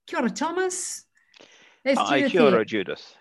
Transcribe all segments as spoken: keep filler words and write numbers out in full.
Kia ora, Thomas. It's Hi, Judith kia ora, here. Judith.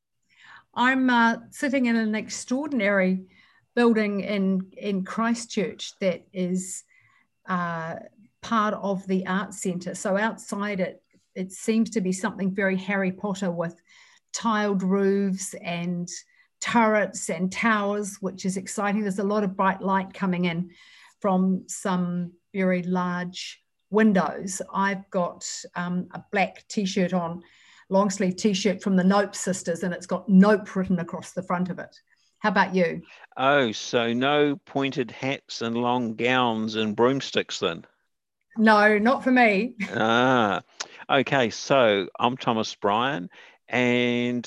I'm uh, sitting in an extraordinary building in, in Christchurch that is uh, part of the Arts Centre. So outside it, it seems to be something very Harry Potter with tiled roofs and turrets and towers, which is exciting. There's a lot of bright light coming in from some very large windows. I've got um, a black t-shirt on, long sleeve t-shirt from the Nope sisters, and it's got Nope written across the front of it. How about you? Oh, so no pointed hats and long gowns and broomsticks then? No, not for me. Ah, okay. So I'm Thomas Bryan, and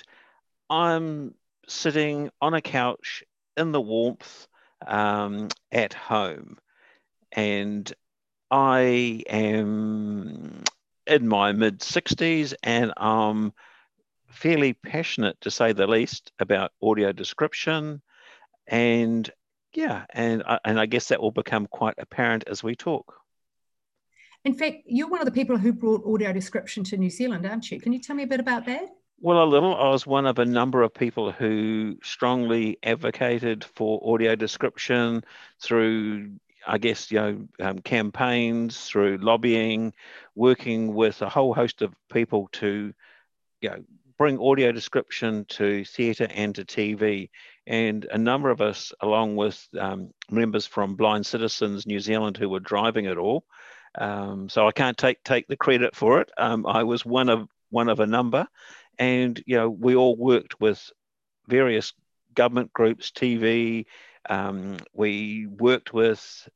I'm sitting on a couch in the warmth um, at home, and I am in my mid sixties, and I'm fairly passionate, to say the least, about audio description. And yeah, and I, and I guess that will become quite apparent as we talk. In fact, you're one of the people who brought audio description to New Zealand, aren't you? Can you tell me a bit about that? Well, a little, I was one of a number of people who strongly advocated for audio description through, I guess, you know, um, campaigns, through lobbying, working with a whole host of people to, you know, bring audio description to theatre and to T V. And a number of us, along with um, members from Blind Citizens New Zealand, who were driving it all. Um, so I can't take take the credit for it. Um, I was one of one of a number, and you know we all worked with various government groups, T V. Um, we worked with,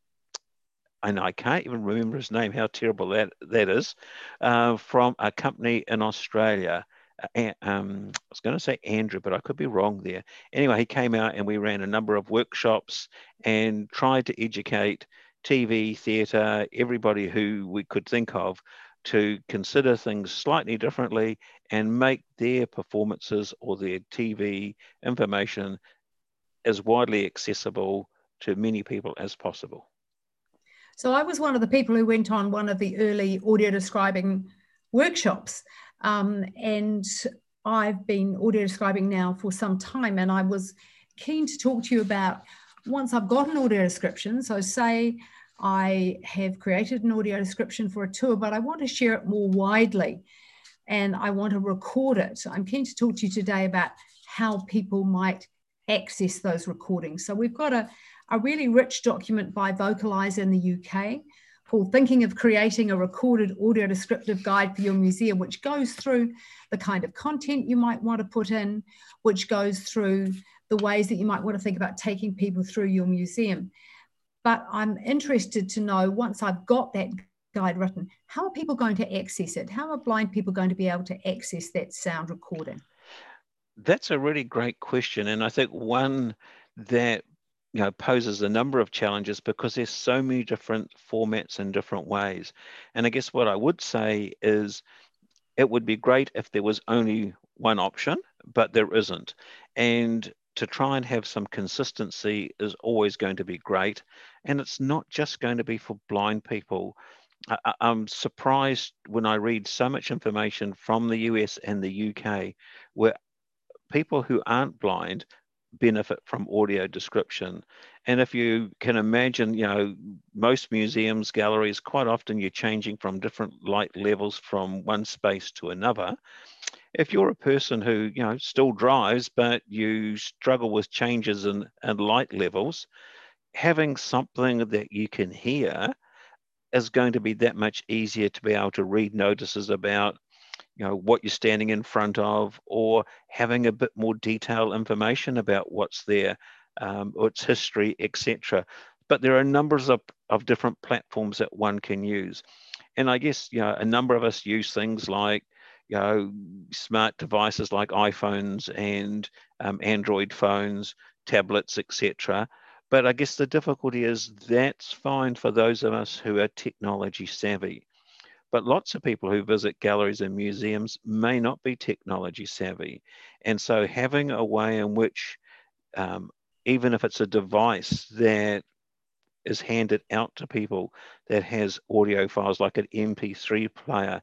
and I can't even remember his name, how terrible that that is, uh, from a company in Australia. Uh, um, I was going to say Andrew, but I could be wrong there. Anyway, he came out and we ran a number of workshops and tried to educate T V, theatre, everybody who we could think of to consider things slightly differently and make their performances or their T V information as widely accessible to many people as possible. So I was one of the people who went on one of the early audio describing workshops. Um, and I've been audio describing now for some time. And I was keen to talk to you about once I've got an audio description. So, say I have created an audio description for a tour, but I want to share it more widely and I want to record it. I'm keen to talk to you today about how people might access those recordings. So we've got a, a really rich document by Vocalize in the U K called Thinking of Creating a Recorded Audio Descriptive Guide for Your Museum, which goes through the kind of content you might want to put in, which goes through the ways that you might want to think about taking people through your museum. But I'm interested to know, once I've got that guide written, how are people going to access it? How are blind people going to be able to access that sound recording? That's a really great question, and I think one that you know poses a number of challenges because there's so many different formats and different ways. And I guess what I would say is it would be great if there was only one option, but there isn't. And to try and have some consistency is always going to be great. And it's not just going to be for blind people. I, I'm surprised when I read so much information from the U S and the U K where people who aren't blind benefit from audio description. And if you can imagine, you know, most museums, galleries, quite often you're changing from different light levels from one space to another. If you're a person who, you know, still drives, but you struggle with changes in, in light levels, having something that you can hear is going to be that much easier to be able to read notices about you know what you're standing in front of, or having a bit more detailed information about what's there, um, or its history, et cetera. But there are numbers of, of different platforms that one can use. And I guess you know a number of us use things like you know smart devices like iPhones and um, Android phones, tablets, et cetera. But I guess the difficulty is that's fine for those of us who are technology savvy, but lots of people who visit galleries and museums may not be technology savvy. And so having a way in which, um, even if it's a device that is handed out to people that has audio files like an M P three player,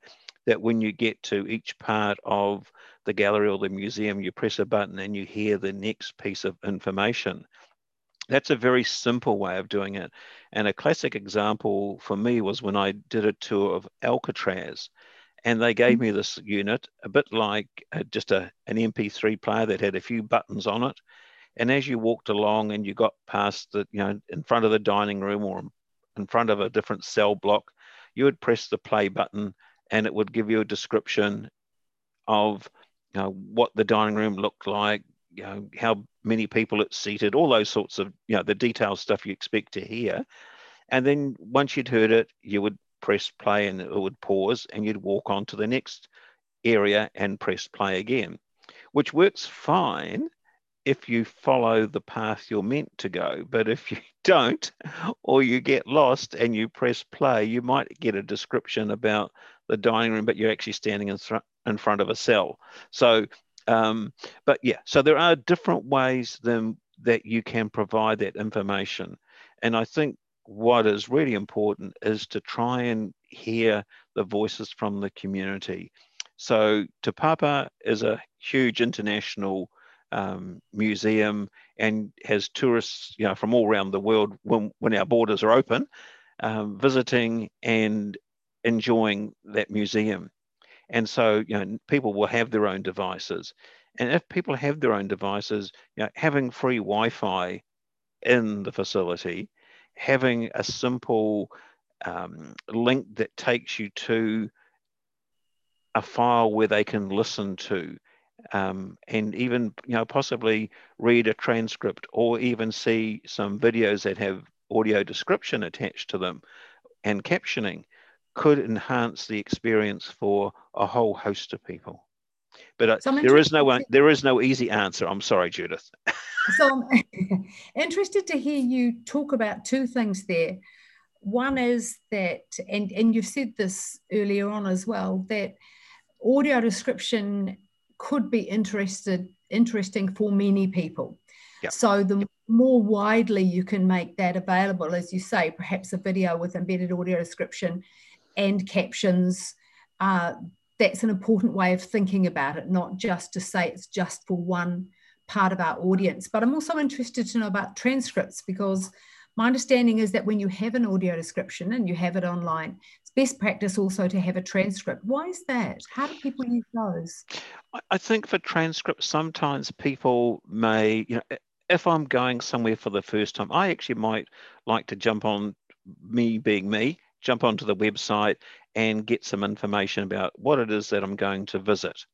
that when you get to each part of the gallery or the museum, you press a button and you hear the next piece of information. That's a very simple way of doing it. And a classic example for me was when I did a tour of Alcatraz, and they gave me this unit, a bit like uh, just a, an M P three player that had a few buttons on it. And as you walked along and you got past the, you know, in front of the dining room or in front of a different cell block, you would press the play button and it would give you a description of, you know, what the dining room looked like, you know, how many people it seated, all those sorts of, you know, the detailed stuff you expect to hear. And then once you'd heard it, you would press play and it would pause and you'd walk on to the next area and press play again, which works fine if you follow the path you're meant to go. But if you don't, or you get lost and you press play, you might get a description about the dining room, but you're actually standing in, th- in front of a cell. So, um, but yeah, so there are different ways than, that you can provide that information. And I think what is really important is to try and hear the voices from the community. So Te Papa is a huge international um, museum and has tourists, you know, from all around the world when, when our borders are open, um, visiting and enjoying that museum. And so, you know, people will have their own devices. And if people have their own devices, you know, having free Wi-Fi in the facility, having a simple um, link that takes you to a file where they can listen to, um, and even, you know, possibly read a transcript or even see some videos that have audio description attached to them and captioning, could enhance the experience for a whole host of people. But uh, So there is no one, there is no easy answer. I'm sorry, Judith. So I'm interested to hear you talk about two things there. One is that, and, and you've said this earlier on as well, that audio description could be interested, interesting for many people. Yep. So the more widely you can make that available, as you say, perhaps a video with embedded audio description and captions, uh, that's an important way of thinking about it, not just to say it's just for one part of our audience. But I'm also interested to know about transcripts, because my understanding is that when you have an audio description and you have it online, it's best practice also to have a transcript. Why is that? How do people use those? I think for transcripts, sometimes people may, you know, if I'm going somewhere for the first time, I actually might like to jump on, me being me, jump onto the website and get some information about what it is that I'm going to visit.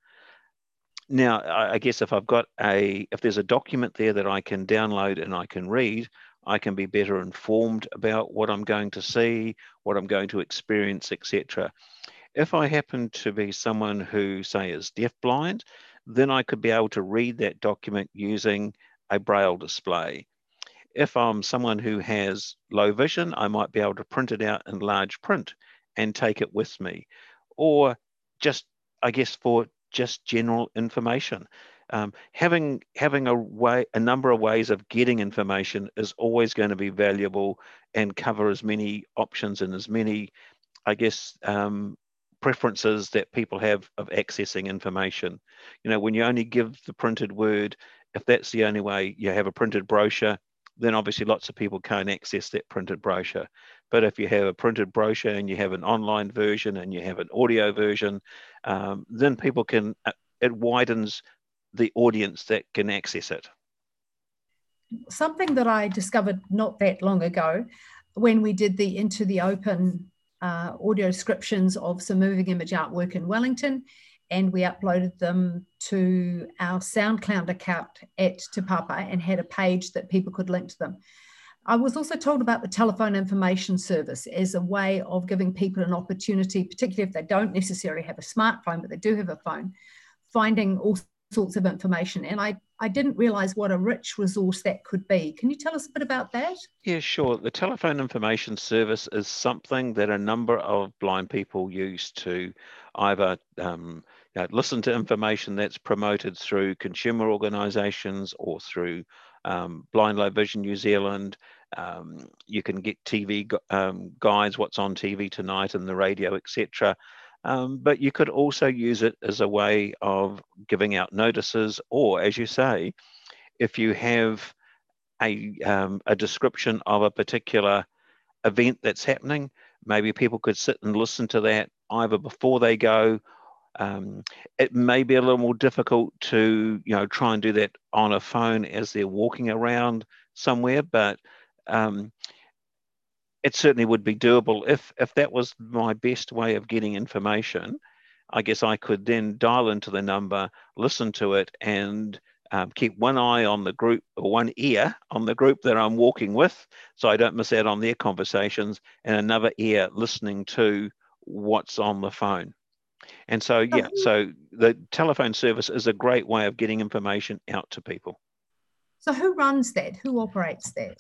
Now, I guess if I've got a, if there's a document there that I can download and I can read, I can be better informed about what I'm going to see, what I'm going to experience, et cetera. If I happen to be someone who, say, is deafblind, then I could be able to read that document using a Braille display. If I'm someone who has low vision, I might be able to print it out in large print and take it with me. Or just, I guess, for just general information. Um, having having a way, a number of ways of getting information is always going to be valuable and cover as many options and as many, I guess, um, preferences that people have of accessing information. You know, when you only give the printed word, if that's the only way you have a printed brochure, then obviously lots of people can't access that printed brochure. But if you have a printed brochure and you have an online version and you have an audio version, um, then people can, it widens the audience that can access it. Something that I discovered not that long ago, when we did the Into the Open uh, audio descriptions of some moving image artwork in Wellington, and we uploaded them to our SoundCloud account at Te Papa and had a page that people could link to them. I was also told about the telephone information service as a way of giving people an opportunity, particularly if they don't necessarily have a smartphone, but they do have a phone, finding all sorts of information. And I, I didn't realize what a rich resource that could be. Can you tell us a bit about that? Yeah, sure. The telephone information service is something that a number of blind people use to either um, you know, listen to information that's promoted through consumer organisations or through um, Blind Low Vision New Zealand. Um, you can get T V um, guides, what's on T V tonight, and the radio, et cetera. Um, but you could also use it as a way of giving out notices, or as you say, if you have a, um, a description of a particular event that's happening, maybe people could sit and listen to that either before they go. Um, it may be a little more difficult to, you know, try and do that on a phone as they're walking around somewhere, but um, it certainly would be doable. If if that was my best way of getting information, I guess I could then dial into the number, listen to it, and um, keep one eye on the group, or one ear on the group that I'm walking with, so I don't miss out on their conversations, and another ear listening to what's on the phone. And so, So yeah, who, so the telephone service is a great way of getting information out to people. so who runs that? Who operates that?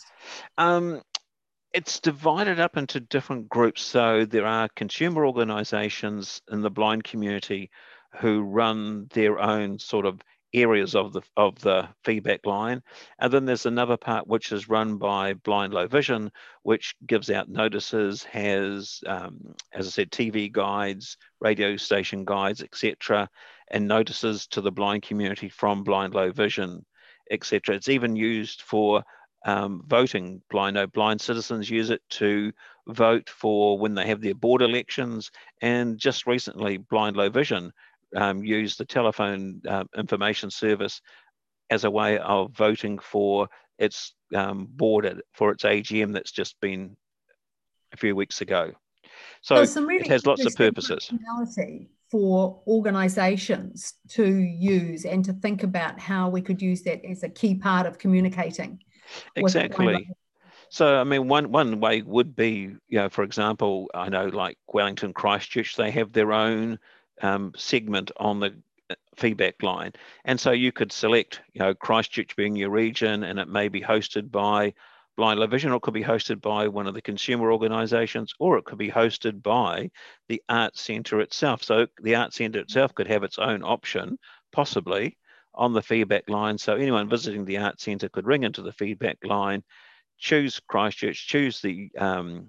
Um, it's divided up into different groups. So there are consumer organizations in the blind community who run their own sort of areas of the of the feedback line. And then there's another part which is run by Blind Low Vision, which gives out notices, has, um, as I said, T V guides, radio station guides, et cetera, and notices to the blind community from Blind Low Vision, et cetera. It's even used for um, voting. Blind, no, blind citizens use it to vote for when they have their board elections. And just recently, Blind Low Vision um, used the telephone uh, information service as a way of voting for its um, board for its A G M that's just been a few weeks ago. So So some it really has lots of interesting purposes. functionality for organisations to use and to think about how we could use that as a key part of communicating with blind. Exactly. So, I mean, one one way would be, you know, for example, I know like Wellington Christchurch, they have their own um, segment on the feedback line. And so you could select, you know, Christchurch being your region, and it may be hosted by Blind Low Vision, or it could be hosted by one of the consumer organisations, or it could be hosted by the Arts Centre itself. So the Arts Centre itself could have its own option, possibly, on the feedback line. So anyone visiting the Arts Centre could ring into the feedback line, choose Christchurch, choose the um,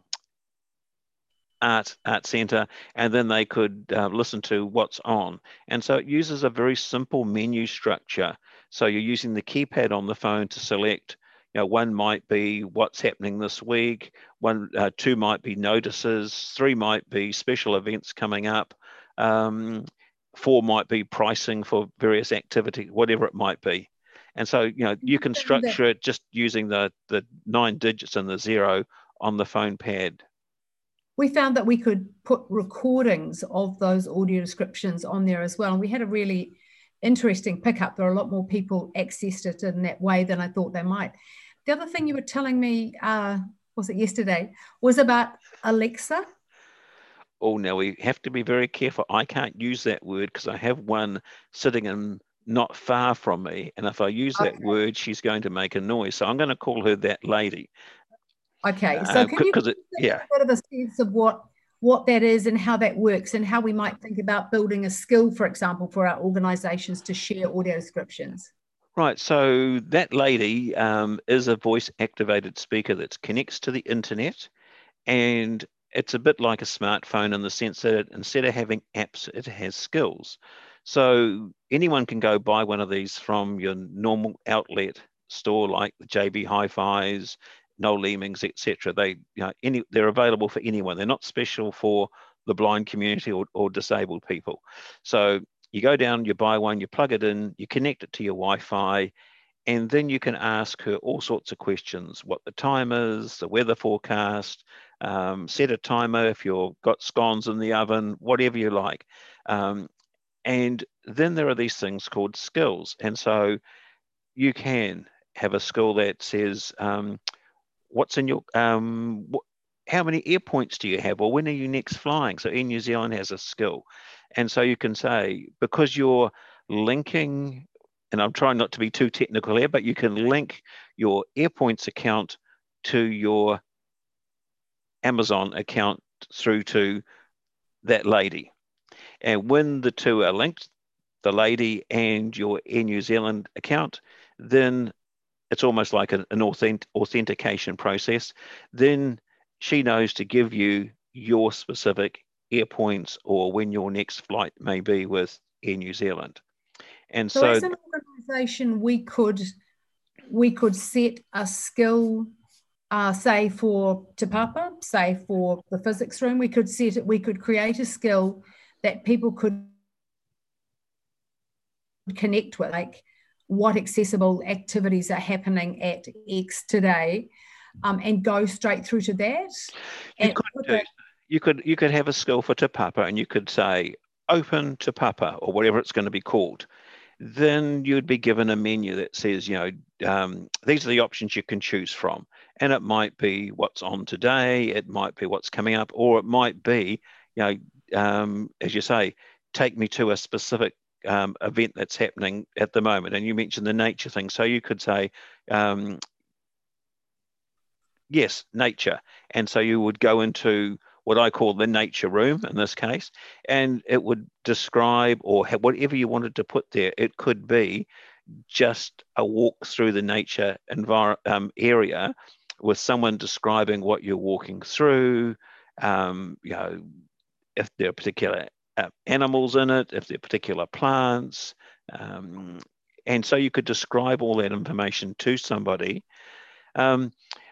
art art centre, and then they could uh, listen to what's on. And so it uses a very simple menu structure. So you're using the keypad on the phone to select. You know, one might be what's happening this week. One, uh, two might be notices. Three might be special events coming up. Um, four might be pricing for various activities, whatever it might be. And so, you know, you can structure it just using the the nine digits and the zero on the phone pad. We found that we could put recordings of those audio descriptions on there as well. And we had a really interesting pickup. There are a lot more people accessed it in that way than I thought they might. The other thing you were telling me, uh, was it yesterday, was about Alexa. Oh, now we have to be very careful. I can't use that word because I have one sitting in not far from me. And if I use that Okay. word, she's going to make a noise. So I'm going to call her that lady. Okay, so Uh, can you because give it, us yeah. a bit of a sense of what what that is and how that works, and how we might think about building a skill, for example, for our organisations to share audio descriptions? Right. So that lady um, is a voice activated speaker that connects to the internet, and it's a bit like a smartphone in the sense that it, instead of having apps, it has skills. So anyone can go buy one of these from your normal outlet store like the J B Hi-Fi's, Noel Leemings, et cetera. They, you know, any they're available for anyone. They're not special for the blind community or, or disabled people. So you go down, you buy one, you plug it in, you connect it to your Wi-Fi, and then you can ask her all sorts of questions: what the time is, the weather forecast, um, set a timer if you've got scones in the oven, whatever you like. Um, and then there are these things called skills. And so you can have a skill that says, um, what's in your, um, what, how many air points do you have? Or when are you next flying? So Air New Zealand has a skill. And so you can say, because you're linking, and I'm trying not to be too technical here, but you can link your AirPoints account to your Amazon account through to that lady. And when the two are linked, the lady and your Air New Zealand account, then it's almost like an, an authentic, authentication process. Then she knows to give you your specific Airpoints or when your next flight may be with Air New Zealand. And so, so as an organisation, we could we could set a skill, uh, say for Te Papa, say for the physics room, we could set it. We could create a skill that people could connect with, like what accessible activities are happening at X today, um, and go straight through to that. You and could do. You could you could have a skill for Te Papa, and you could say open Te Papa or whatever it's going to be called. Then you'd be given a menu that says, you know, um, these are the options you can choose from, and it might be what's on today, it might be what's coming up, or it might be, you know, um, as you say, take me to a specific um, event that's happening at the moment. And you mentioned the nature thing, so you could say, um, yes, nature. And so you would go into what I call the nature room in this case, and it would describe or have whatever you wanted to put there. It could be just a walk through the nature envir- um, area with someone describing what you're walking through, um, you know, if there are particular uh, animals in it, if there are particular plants. Um, and so you could describe all that information to somebody. Um,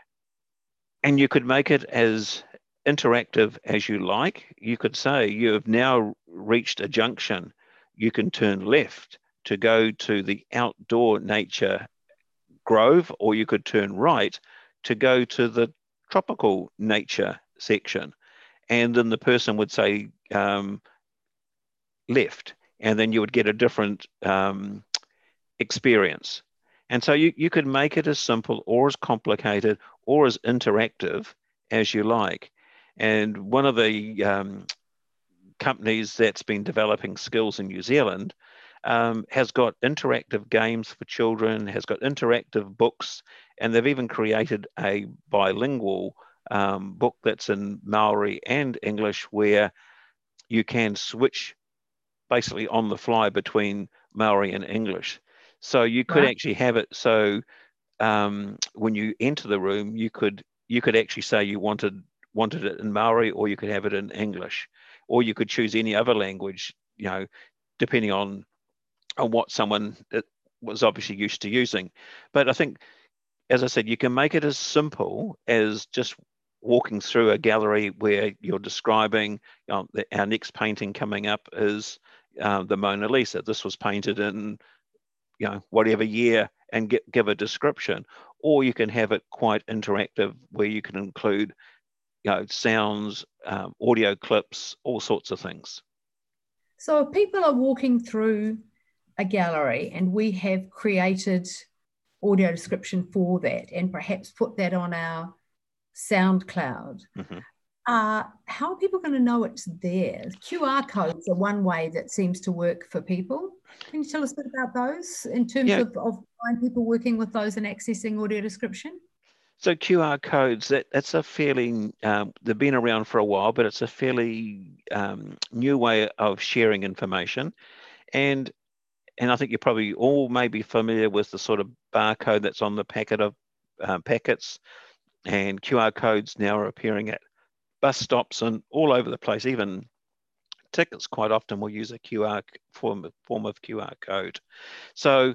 and you could make it as interactive as you like. You could say you have now reached a junction. You can turn left to go to the outdoor nature grove, or you could turn right to go to the tropical nature section. And then the person would say um, left, and then you would get a different um, experience. And so you, you could make it as simple or as complicated or as interactive as you like. And one of the um, companies that's been developing skills in New Zealand um, has got interactive games for children, has got interactive books, and they've even created a bilingual um, book that's in Maori and English where you can switch basically on the fly between Maori and English. So you could Wow. actually have it so um, when you enter the room, you could you could actually say you wanted wanted it in Maori, or you could have it in English, or you could choose any other language, you know, depending on on what someone was obviously used to using. But I think, as I said, you can make it as simple as just walking through a gallery where you're describing, you know, the, our next painting coming up is uh, the Mona Lisa. This was painted in, you know, whatever year, and get, give a description. Or you can have it quite interactive where you can include, you know, sounds, um, audio clips, all sorts of things. So if people are walking through a gallery and we have created audio description for that and perhaps put that on our SoundCloud, Mm-hmm. uh, how are people going to know it's there? Q R codes are one way that seems to work for people. Can you tell us a bit about those in terms Yeah. of, of people working with those and accessing audio description? So Q R codes, that, that's a fairly, um, they've been around for a while, but it's a fairly um, new way of sharing information. And and I think you're probably all maybe familiar with the sort of barcode that's on the packet of um, packets, and Q R codes now are appearing at bus stops and all over the place. Even tickets quite often will use a Q R form, form of Q R code. So,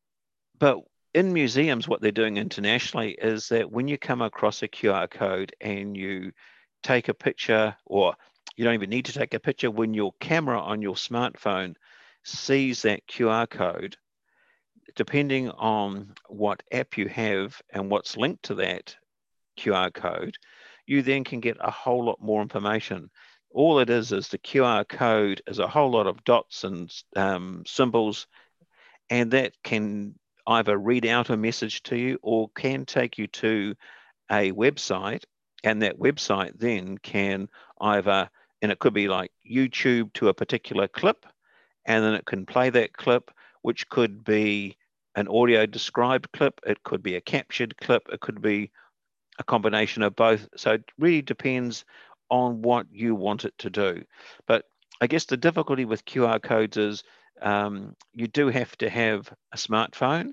but in museums, what they're doing internationally is that when you come across a Q R code and you take a picture, or you don't even need to take a picture, when your camera on your smartphone sees that Q R code, depending on what app you have and what's linked to that Q R code, you then can get a whole lot more information. All it is is the Q R code is a whole lot of dots and um, symbols, and that can either read out a message to you or can take you to a website, and that website then can either, and it could be like YouTube to a particular clip, and then it can play that clip, which could be an audio described clip, it could be a captured clip, it could be a combination of both. So it really depends on what you want it to do. But I guess the difficulty with Q R codes is um, you do have to have a smartphone,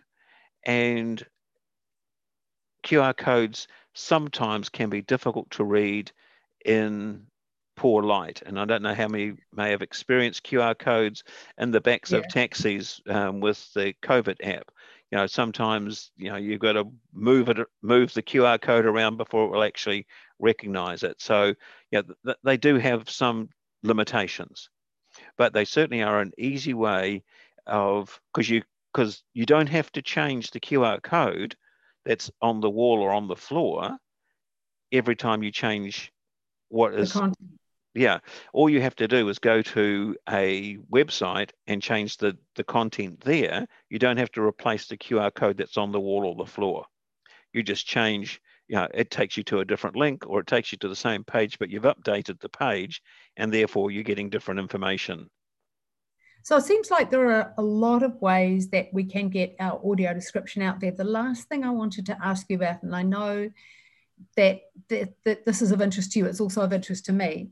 and Q R codes sometimes can be difficult to read in poor light. And I don't know how many may have experienced Q R codes in the backs Yeah. of taxis um, with the COVID app. You know, sometimes, you know, you've got to move it, move the Q R code around before it will actually recognize it. So, yeah, th- they do have some limitations, but they certainly are an easy way of, because you because you don't have to change the Q R code that's on the wall or on the floor every time you change what The is. content. Yeah, all you have to do is go to a website and change the, the content there. You don't have to replace the Q R code that's on the wall or the floor. You just change, you know, it takes you to a different link, or it takes you to the same page, but you've updated the page, and therefore you're getting different information. So it seems like there are a lot of ways that we can get our audio description out there. The last thing I wanted to ask you about, and I know that, that, that this is of interest to you, it's also of interest to me.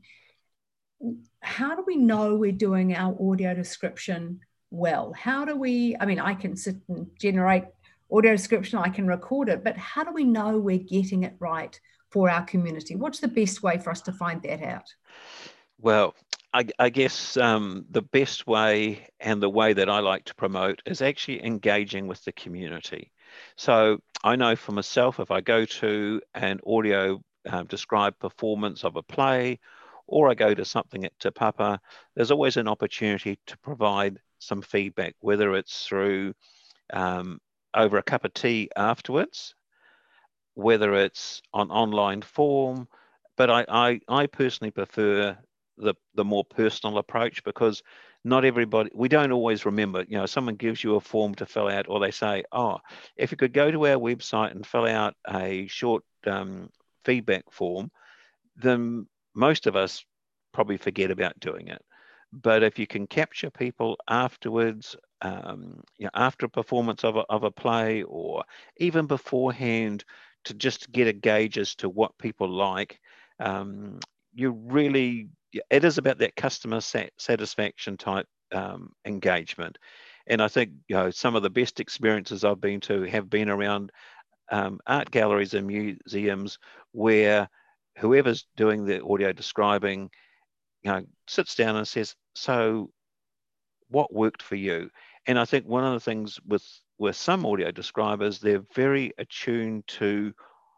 How do we know we're doing our audio description well? How do we, I mean, I can sit and generate audio description, I can record it, but how do we know we're getting it right for our community? What's the best way for us to find that out? Well, I, I guess um, the best way, and the way that I like to promote, is actually engaging with the community. So I know for myself, if I go to an audio uh, described performance of a play, or I go to something at Te Papa, there's always an opportunity to provide some feedback, whether it's through um, over a cup of tea afterwards, whether it's on online form. But I, I, I personally prefer the, the more personal approach, because not everybody, we don't always remember. You know, someone gives you a form to fill out, or they say, oh, if you could go to our website and fill out a short um, feedback form, then most of us probably forget about doing it. But if you can capture people afterwards, um, you know, after a performance of a, of a play, or even beforehand, to just get a gauge as to what people like, um, you really, it is about that customer sat, satisfaction type um, engagement. And I think, you know, some of the best experiences I've been to have been around um, art galleries and museums, where whoever's doing the audio describing, you know, sits down and says, so what worked for you? And I think one of the things with with some audio describers, they're very attuned to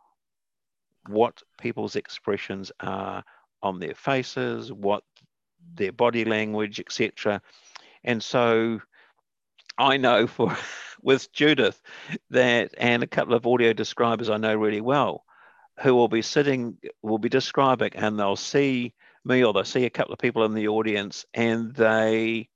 what people's expressions are on their faces, what their body language, et cetera. And so I know for with Judith that, and a couple of audio describers I know really well, who will be sitting, will be describing, and they'll see me, or they'll see a couple of people in the audience, and they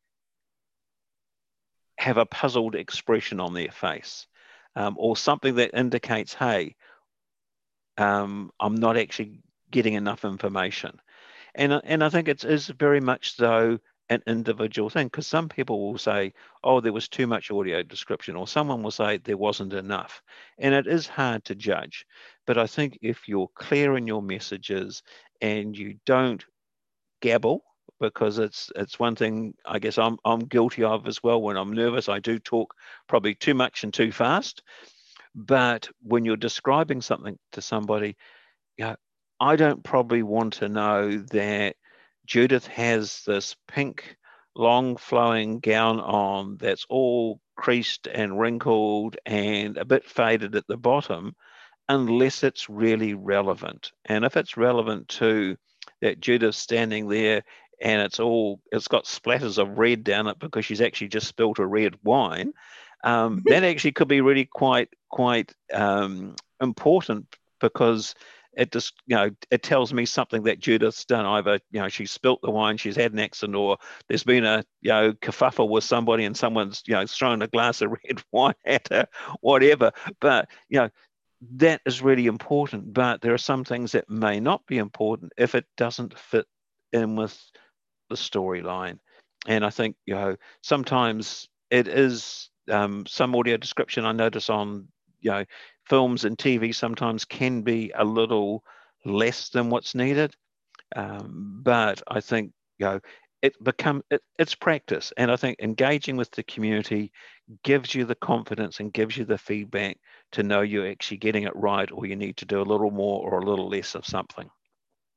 have a puzzled expression on their face, um, or something that indicates, hey, um, I'm not actually getting enough information. And, and I think it is very much though an individual thing, because some people will say, oh, there was too much audio description, or someone will say there wasn't enough. And it is hard to judge. But I think if you're clear in your messages and you don't gabble, because it's it's one thing I guess I'm I'm guilty of as well. When I'm nervous, I do talk probably too much and too fast. But when you're describing something to somebody, you know, I don't probably want to know that Judith has this pink, long flowing gown on that's all creased and wrinkled and a bit faded at the bottom, unless it's really relevant. And if it's relevant to that Judith's standing there and it's all, it's got splatters of red down it because she's actually just spilt a red wine, um, that actually could be really quite, quite um, important, because it just, you know, it tells me something that Judith's done. Either, you know, she's spilt the wine, she's had an accident, or there's been a, you know, kerfuffle with somebody and someone's, you know, thrown a glass of red wine at her, whatever. But, you know, that is really important. But there are some things that may not be important if it doesn't fit in with the storyline. And I think, you know, sometimes it is um, some audio description I notice on, you know, films and T V sometimes can be a little less than what's needed. Um, but I think, you know, it become it, it's practice. And I think engaging with the community gives you the confidence and gives you the feedback to know you're actually getting it right, or you need to do a little more or a little less of something.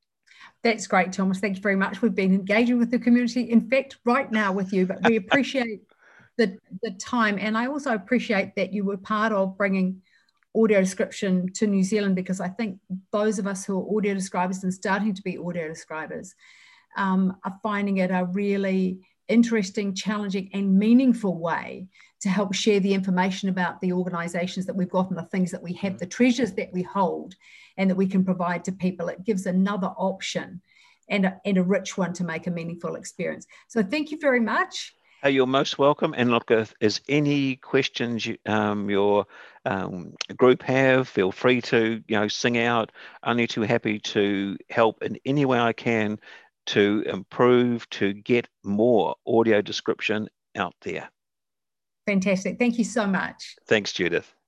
That's great, Thomas. Thank you very much. We've been engaging with the community, in fact, right now with you, but we appreciate the, the time. And I also appreciate that you were part of bringing audio description to New Zealand, because I think those of us who are audio describers and starting to be audio describers um, are finding it a really interesting, challenging and meaningful way to help share the information about the organisations that we've got and the things that we have, the treasures that we hold and that we can provide to people. It gives another option and a, and a rich one to make a meaningful experience. So thank you very much. Hey, you're most welcome. And look, if there's any questions you, um, your um, group have, feel free to, you know, sing out. Only too happy to help in any way I can to improve, to get more audio description out there. Fantastic. Thank you so much. Thanks, Judith.